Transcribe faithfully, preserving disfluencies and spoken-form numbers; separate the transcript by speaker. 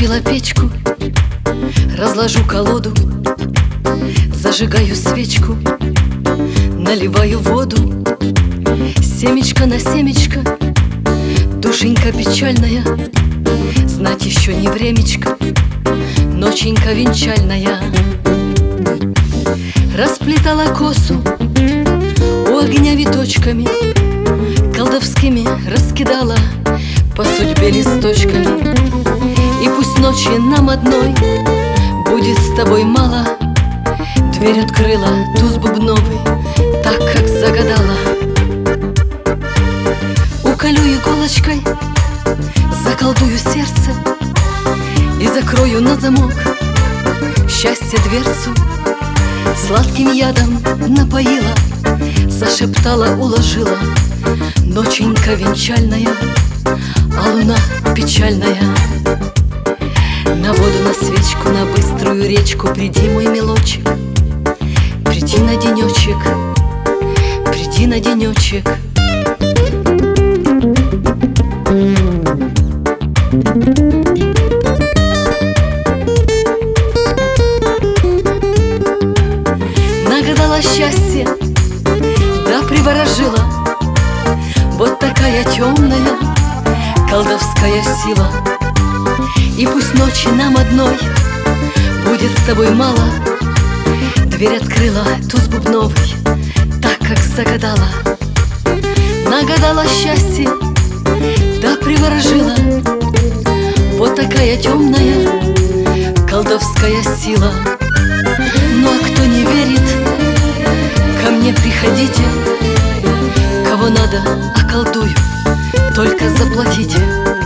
Speaker 1: Включила печку, разложу колоду, зажигаю свечку, наливаю воду. Семечко на семечко, душенька печальная, знать еще не времечко, ноченька венчальная. Расплетала косу у огня виточками, колдовскими раскидала по судьбе листочками. И пусть ночи нам одной будет с тобой мало, дверь открыла туз бубновый, так как загадала. Уколю иголочкой, заколдую сердце и закрою на замок счастье дверцу. Сладким ядом напоила, зашептала, уложила, ноченька венчальная, а луна печальная. На воду, на свечку, на быструю речку приди, мой милочек, приди на денечек, приди на денечек. Нагадала счастье, да приворожила, вот такая темная колдовская сила. И пусть ночи нам одной будет с тобой мало, дверь открыла туз бубновый, так как загадала. Нагадала счастье, да приворожила, вот такая темная колдовская сила. Ну а кто не верит, ко мне приходите, кого надо околдую, только заплатите.